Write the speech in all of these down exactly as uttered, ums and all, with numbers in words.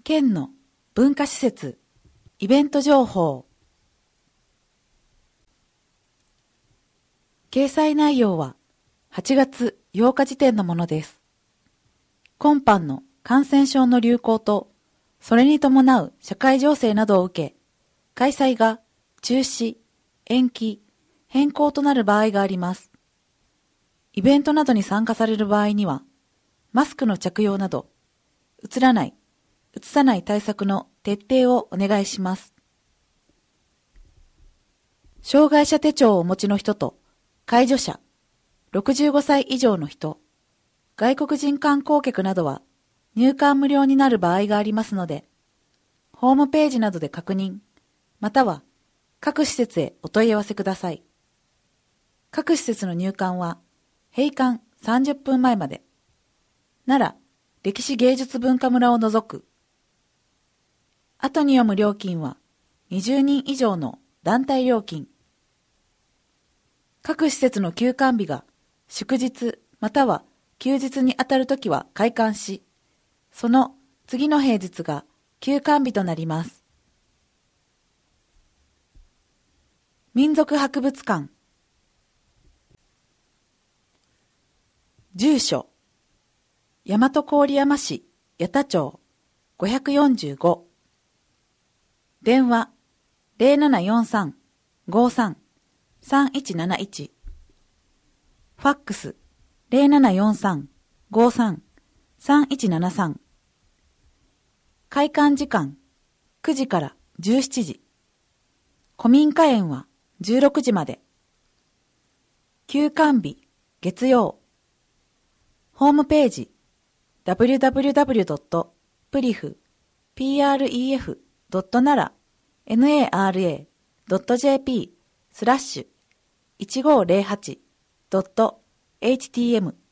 県の文化施設、イベント情報。掲載内容ははちがつようか時点のものです。今般の感染症の流行と、それに伴う社会情勢などを受け、開催が中止、延期、変更となる場合があります。イベントなどに参加される場合には、マスクの着用など、うつらない、うつさない対策の徹底をお願いします。障害者手帳をお持ちの人と、介助者、ろくじゅうごさい以上の人、外国人観光客などは入館無料になる場合がありますので、ホームページなどで確認、または各施設へお問い合わせください。各施設の入館は閉館さんじゅっぷんまえまで。奈良歴史芸術文化村を除く。後に読む料金はにじゅうにん以上の団体料金。各施設の休館日が祝日または休日にあたるときは開館し、その次の平日が休館日となります。民族博物館。住所、大和郡山市八田町ごひゃくよんじゅうご。電話 ゼロななよんさん ごーさん さんいちなないち。ファックス ゼロななよんさん ごーさん さんいちななさん。開館時間くじからじゅうしちじ。古民家園はじゅうろくじまで。休館日月曜。ホームページ ダブリューダブリューダブリュードットプリフドットナラドットジェーピー スラッシュいちごーぜろはちドットエイチティーエム。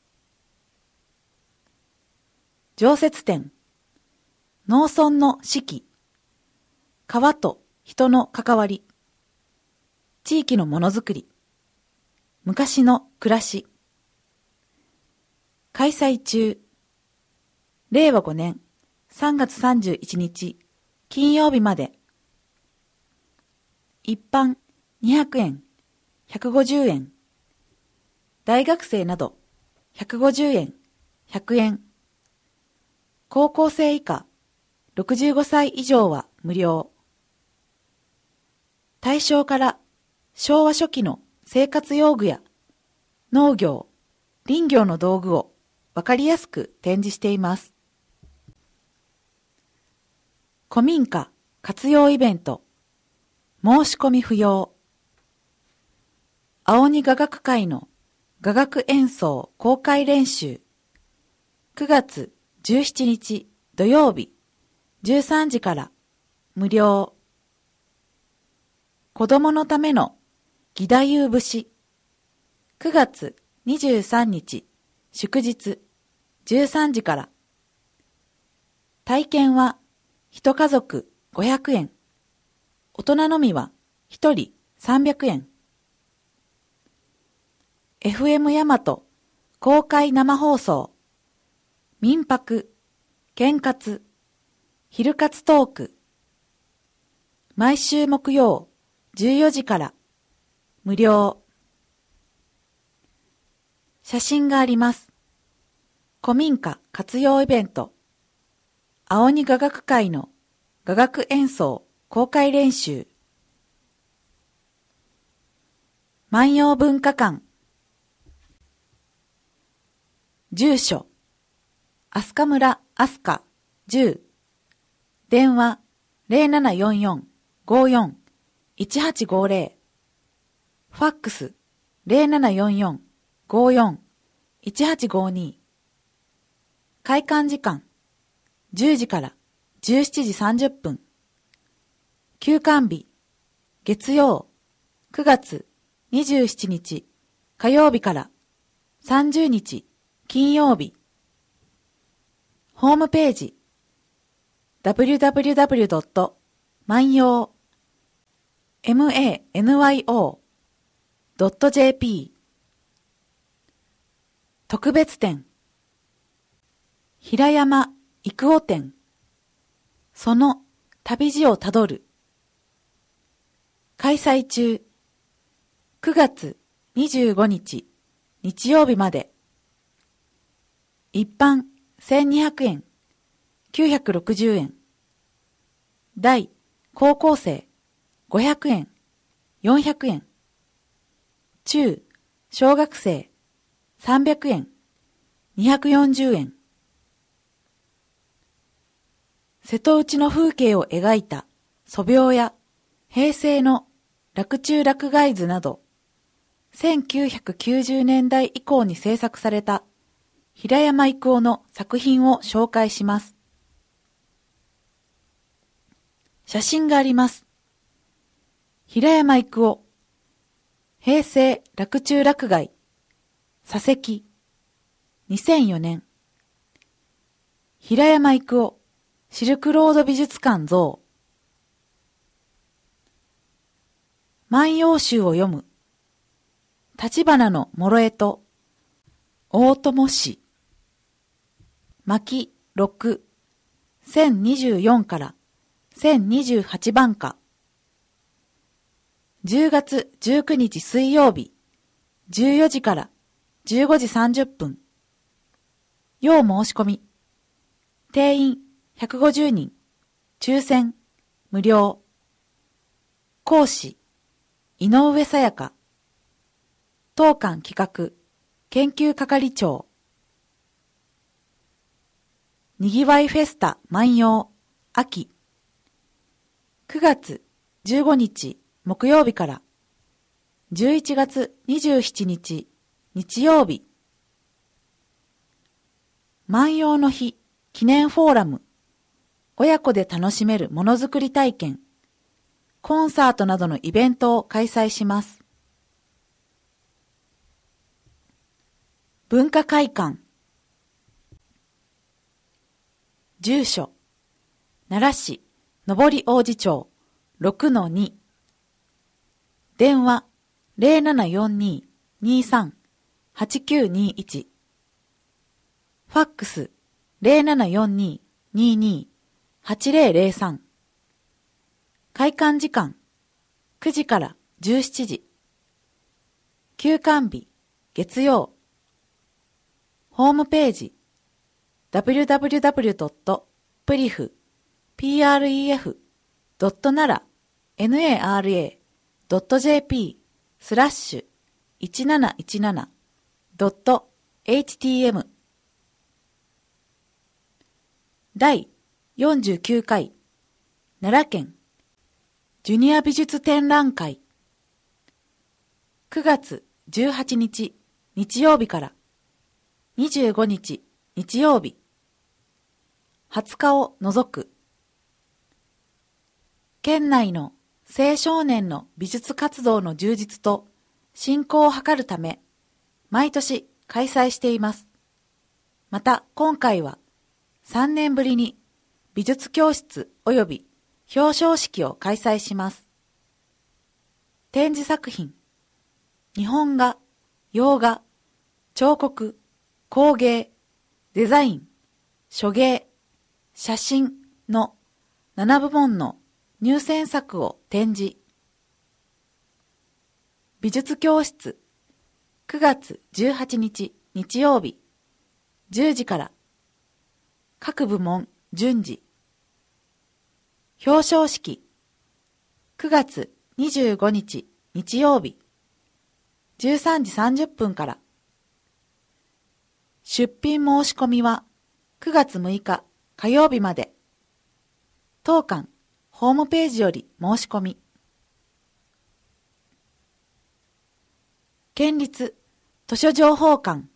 常設展農村の四季、川と人の関わり、地域のものづくり、昔の暮らし。開催中。れいわごねんさんがつさんじゅういちにち金曜日まで。一般にひゃくえん、ひゃくごじゅうえん。大学生などひゃくごじゅうえん、ひゃくえん。高校生以下ろくじゅうごさい以上は無料。対象から昭和初期の生活用具や農業、林業の道具をわかりやすく展示しています。古民家活用イベント、申し込み不要。青鬼雅楽会の雅楽演奏公開練習、くがつじゅうしちにち土曜日じゅうさんじから無料。子供のための義太夫節、くがつにじゅうさんにち祝日じゅうさんじから。体験は一家族ごひゃくえん、大人のみは一人さんびゃくえん。エフエム 大和公開生放送、民泊、県活、昼活トーク。毎週木曜じゅうよじから無料。写真があります。古民家活用イベント、青鬼雅楽会の雅楽演奏公開練習。万葉文化館。住所、飛鳥村飛鳥じゅう。電話 ゼロななよんよん ごーよん いちはちごーぜろ。ファックス ゼロななよんよん ごーよん いちはちごーに。開館時間じゅうじからじゅうしちじさんじゅっぷん。休館日月曜くがつにじゅうしちにち火曜日からさんじゅうにち金曜日。ホームページ ダブリューダブリューダブリュードット万葉 ドットジェーピー。特別展平山郁夫展。 その旅路をたどる。開催中。くがつにじゅうごにち日曜日まで。一般せんにひゃくえん、きゅうひゃくろくじゅうえん。大高校生ごひゃくえん、よんひゃくえん。中小学生さんびゃくえん、にひゃくよんじゅうえん。瀬戸内の風景を描いた素描や平成の洛中洛外図など、せんきゅうひゃくきゅうじゅうねんだい以降に制作された平山郁夫の作品を紹介します。写真があります。平山郁夫、平成洛中洛外、左石、にせんよねん。平山郁夫、シルクロード美術館像。万葉集を読む。立花の諸江と大友氏。巻ろく、せんにじゅうよんからせんにじゅうはちばんか。じゅうがつじゅうくにち水曜日、じゅうよじからじゅうごじさんじゅっぷん。要申し込み。定員ひゃくごじゅうにん。抽選、無料。講師、井上さやか。当館企画、研究係長。にぎわいフェスタ万葉、秋。くがつじゅうごにち木曜日からじゅういちがつにじゅうしちにち日曜日。万葉の日記念フォーラム。親子で楽しめるものづくり体験。コンサートなどのイベントを開催します。文化会館。住所。奈良市上り王子町 ろくのに。電話 ゼロななよんに にさん はちきゅうにいち。ファックス ゼロななよんに にに はちゼロゼロさん。開館時間くじからじゅうしちじ。休館日月曜。ホームページ ダブリューダブリューダブリュードットプリフ プレフ ドットナラ ナラ ドット ジェーピー スラッシュいちなないちなな ドット エイチティーエム。 第よんじゅうきゅうかい奈良県ジュニア美術展覧会。くがつじゅうはちにち日曜日からにじゅうごにち日曜日。はつかを除く。県内の青少年の美術活動の充実と振興を図るため、毎年開催しています。また今回はさんねんぶりに美術教室及び表彰式を開催します。展示作品、日本画、洋画、彫刻、工芸、デザイン、書芸、写真のななぶもんの入選作を展示。美術教室、くがつじゅうはちにち日曜日、じゅうじから、各部門順次。表彰式、くがつにじゅうごにち日曜日、じゅうさんじさんじゅっぷんから。出品申し込みはくがつむいか火曜日まで。当館ホームページより申し込み。県立図書情報館。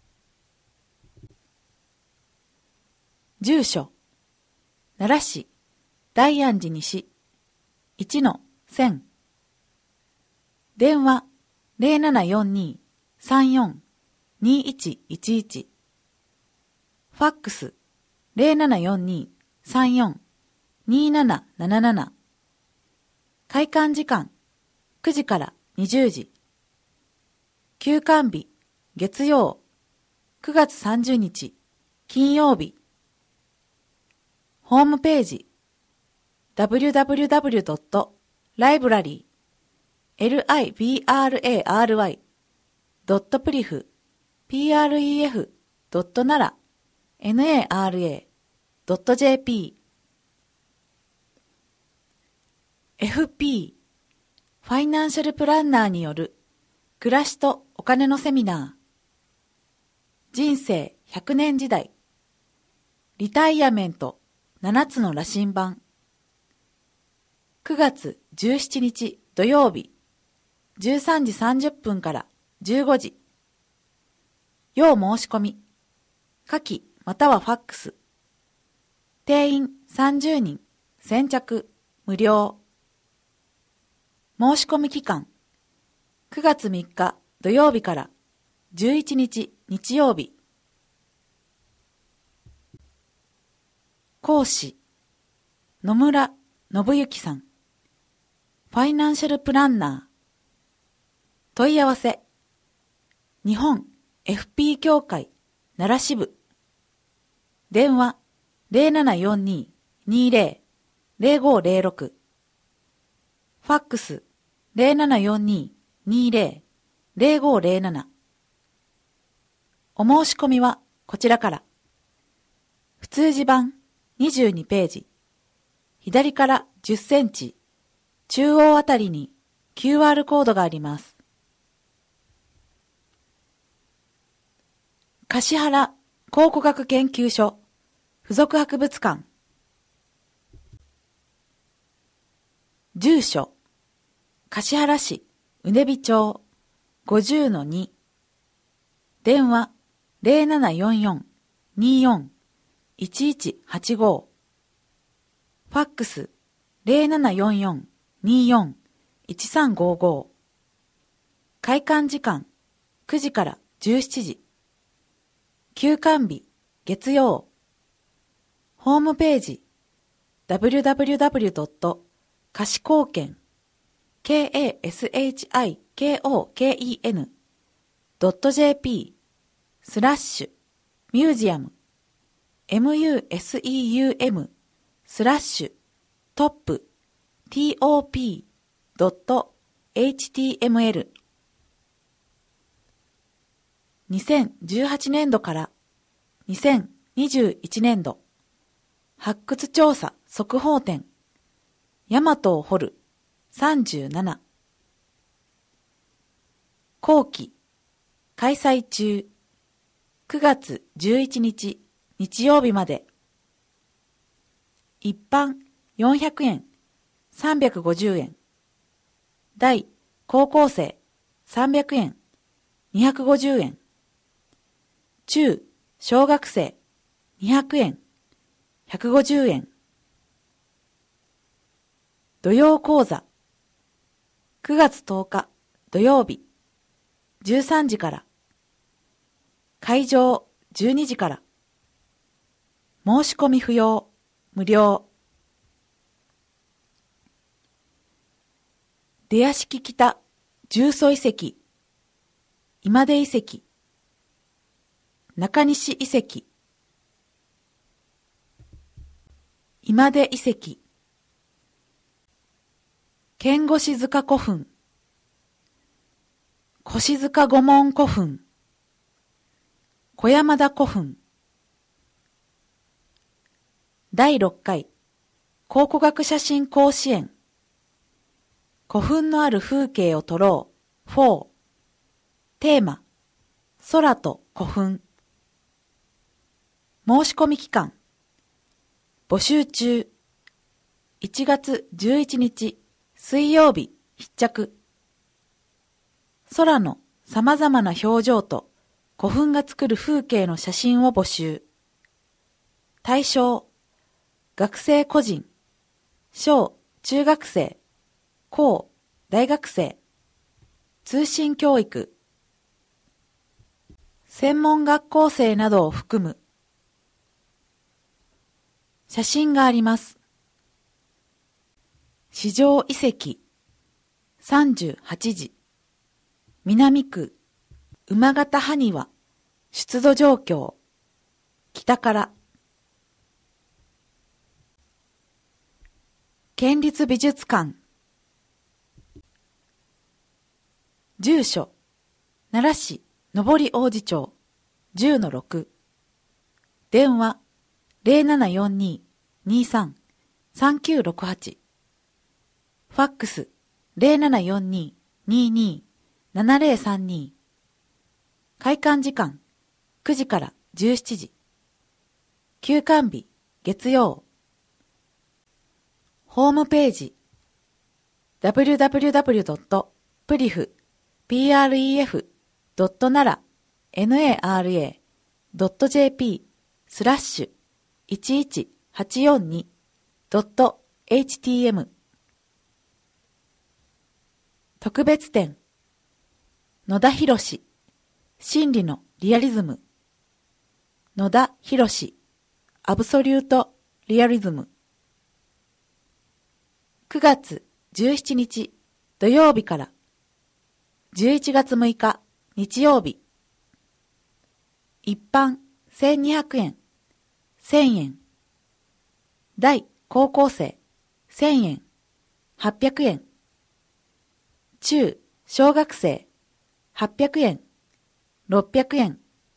住所、奈良市大安寺西 いちのせん。電話 ゼロななよんに さんよん にいちいちいち。ファックス ゼロななよんに さんよん になななななな。開館時間くじからにじゅうじ。休館日月曜くがつさんじゅうにち金曜日。ホームページダブリューダブリューダブリュードットライブラリー ライブラリー ドットプリフ プレフ ドットナラ ナラ ドット ジェーピー エフピー ファイナンシャルプランナーによる暮らしとお金のセミナー人生ひゃくねん時代リタイアメントななつの羅針盤くがつじゅうしちにち土曜日じゅうさんじさんじゅっぷんからじゅうごじ要申し込み下記またはファックス定員さんじゅうにん先着無料申し込み期間くがつみっか土曜日からじゅういちにち日曜日講師野村信之さんファイナンシャルプランナー問い合わせ日本 エフピー 協会奈良支部電話 ゼロななよんに にゼロ ゼロごゼロろく ファックス ゼロななよんに にゼロ ゼロごゼロななお申し込みはこちらから普通字版にじゅうにページ左からじゅっセンチ中央あたりに キューアール コードがあります。橿原考古学研究所附属博物館住所橿原市うねび町 ごじゅうのに 電話 ゼロななよんよん によん いちいちはちご ファックス ゼロななよんよん によん いちさんごご開館時間くじからじゅうしちじ休館日月曜ホームページ ダブリューダブリューダブリュー ドット 貸貢献 ドット ジェーピー スラッシュミュージアム ミュージアム スラッシュトップ トップ ドット エイチティーエムエル にせんじゅうはちねんどからにせんにじゅういちねんど発掘調査速報展大和を掘るさんじゅうなな後期開催中くがつじゅういちにち日曜日まで一般よんひゃくえんさんびゃくごじゅうえん大高校生さんびゃくえんにひゃくごじゅうえん中小学生にひゃくえんひゃくごじゅうえん土曜講座くがつとおか土曜日じゅうさんじから会場じゅうにじから申し込み不要無料出屋敷北重曹遺跡今出遺跡中西遺跡今出遺跡剣越塚古墳越塚御門古墳小山田古墳だいろっかい考古学写真甲子園古墳のある風景を撮ろうフォーテーマ空と古墳申し込み期間募集中いちがつじゅういちにち水曜日必着空の様々な表情と古墳が作る風景の写真を募集対象学生個人小中学生高大学生通信教育専門学校生などを含む写真があります。四条遺跡さんじゅうはちじ南区馬形埴輪出土状況北から県立美術館。住所、奈良市上り王子町 じゅうのろく。電話、ゼロななよんに にさん さんきゅうろくはち。ファックス、ゼロななよんに にーにー ななゼロさんに。開館時間、くじからじゅうしちじ。休館日、月曜。ホームページ、ダブリュダブリュダブリュドットプリフドットナラドットジェーピー スラッシュいちいちはちよんにドットエイチティーエム。特別展、野田博士、真理のリアリズム。野田博士、アブソリュートリアリズム。くがつじゅうしちにち土曜日からじゅういちがつむいか日曜日。一般せんにひゃくえん、せんえん。大高校生せんえん、はっぴゃくえん。中小学生はっぴゃくえん、ろっぴゃくえん。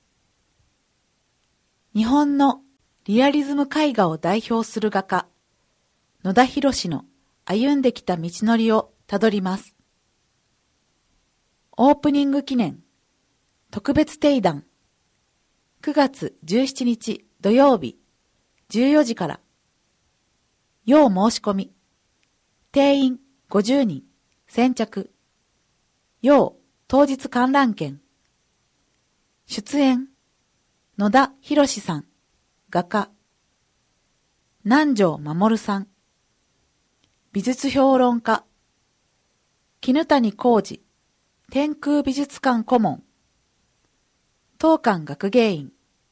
日本のリアリズム絵画を代表する画家、野田博士の歩んできた道のりをたどります。オープニング記念、特別定談、くがつじゅうしちにち土曜日、じゅうよじから。要申し込み、定員ごじゅうにん、先着。要当日観覧券。出演、野田博士さん、画家。南條守さん。美術評論家、絹谷浩二、天空美術館顧問、当館学芸員。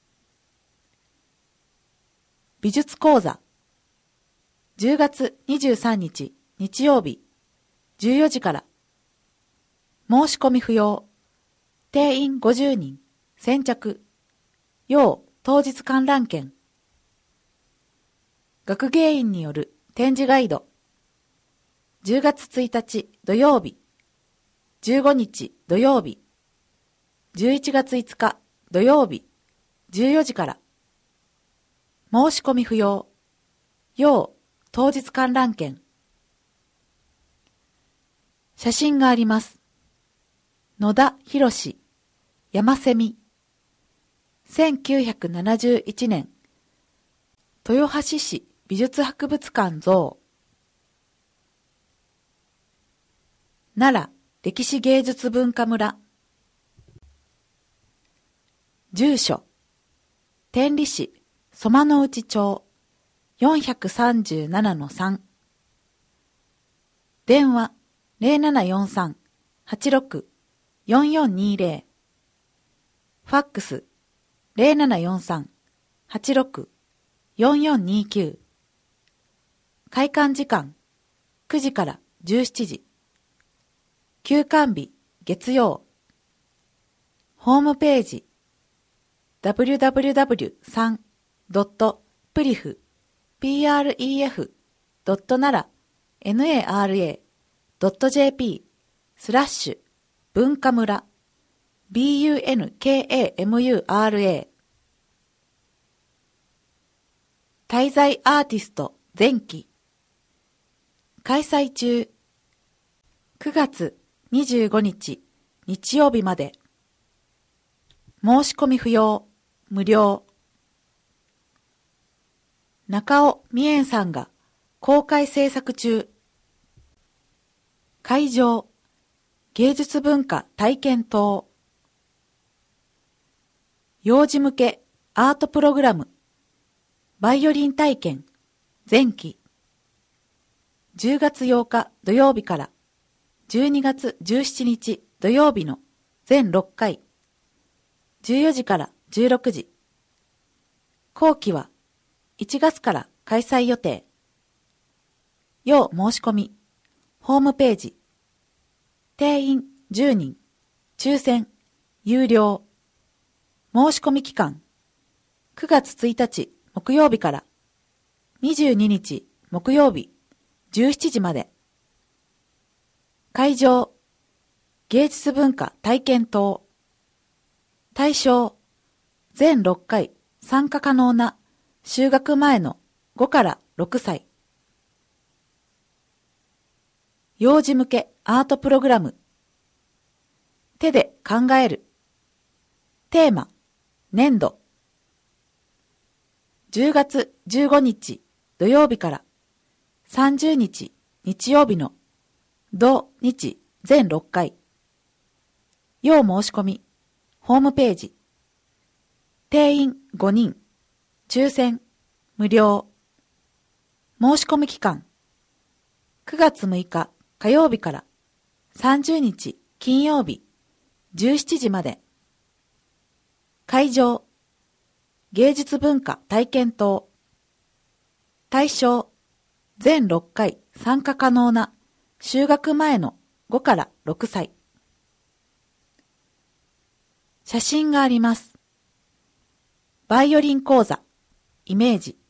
美術講座、じゅうがつにじゅうさんにち日曜日、じゅうよじから。申し込み不要、定員ごじゅうにん、先着、要当日観覧券。学芸員による展示ガイド、じゅうがつついたち土曜日、じゅうごにち土曜日、じゅういちがついつか土曜日、じゅうよじから。申し込み不要、要当日観覧券。写真があります。野田博士、山蝉。せんきゅうひゃくななじゅういちねん、豊橋市美術博物館像。奈良歴史芸術文化村。住所、天理市曽間の内町 よんさんななのさん。電話ゼロななよんさん はちろく よんよんにゼロ。ファックスゼロななよんさん はちろく よんよんにきゅう。開館時間くじからじゅうしちじ。休館日月曜。ホームページ ダブリュダブリュダブリュさん ドットプリフ ドットナラ ドットジェーピー スラッシュ文化村 ブンカムラ。滞在アーティスト前期開催中。くがつにじゅうごにち日曜日まで。申し込み不要、無料。中尾美燕さんが公開制作中。会場、芸術文化体験棟。幼児向けアートプログラム、バイオリン体験、前期。じゅうがつようか土曜日からじゅうにがつじゅうしちにち土曜日の全ろっかい。じゅうよじからじゅうろくじ。後期はいちがつから開催予定。要申し込み、ホームページ。定員じゅうにん、抽選、有料。申し込み期間、くがつついたち木曜日からにじゅうににち木曜日じゅうしちじまで。会場、芸術文化体験棟。対象、全ろっかい参加可能な就学前のごからろくさい。幼児向けアートプログラム。手で考える。テーマ、粘土。じゅうがつじゅうごにち土曜日からさんじゅうにち日曜日の土日全ろっかい。要申し込み、ホームページ。定員ごにん、抽選、無料。申し込み期間、くがつむいか火曜日からさんじゅうにち金曜日じゅうしちじまで。会場、芸術文化体験棟。対象、全ろっかい参加可能な就学前のごからろくさい。写真があります。バイオリン講座、イメージ。